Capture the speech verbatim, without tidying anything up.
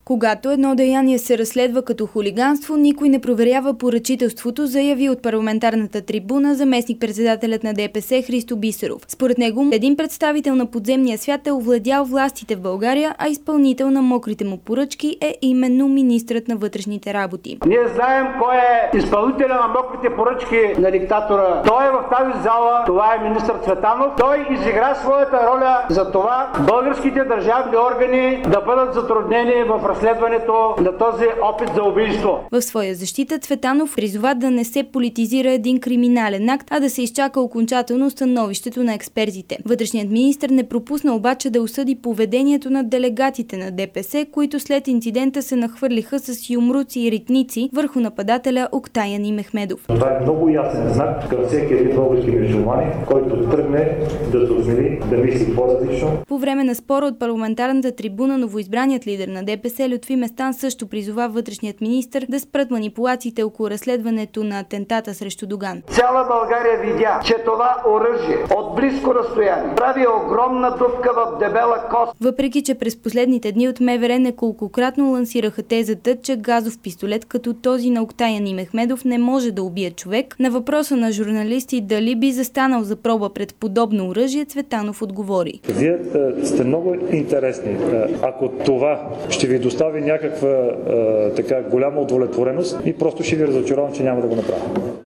Когато едно деяние се разследва като хулиганство, никой не проверява поръчителството, заяви от парламентарната трибуна заместник-председателят на ДПС Христо Бисеров. Според него, един представител на подземния свят е овладял властите в България, а изпълнител на мокрите му поръчки е именно министрът на вътрешните работи. Ние знаем кой е изпълнителя на мокрите поръчки на диктатора. Той е в тази зала, това е министър Цветанов. Той изигра своята роля за това българските държавни органи да бъдат затруднени в разследването на този опит за убийство. В своя защита Цветанов призова да не се политизира един криминален акт, а да се изчака окончателно становището на експертите. Вътрешният министър не пропусна обаче да осъди поведението на делегатите на ДПС, които след инцидента се нахвърлиха с юмруци и ритници върху нападателя Октаян Мехмедов. Това е много ясен знак към всеки един български мюсюлманин, който тръгне да се осмели да мисли по-различно. По време на спора от парламентарната трибуна новоизбраният лидер на ДПС Лютви Местан също призова вътрешният министър да спрат манипулациите около разследването на атентата срещу Доган. Цяла България видя, че това оръжие от близко разстояние прави огромна дупка в дебела кост. Въпреки че през последните дни от МВР неколкократно лансираха тезата, че газов пистолет като този на Октаян Мехмедов не може да убие човек, на въпроса на журналисти дали би застанал за проба пред подобно оръжие, Цветанов отговори. Вие сте много интересни. Ако това ще ви достави някаква така голяма удовлетвореност, и просто ще ви разочаровам, че няма да го направя.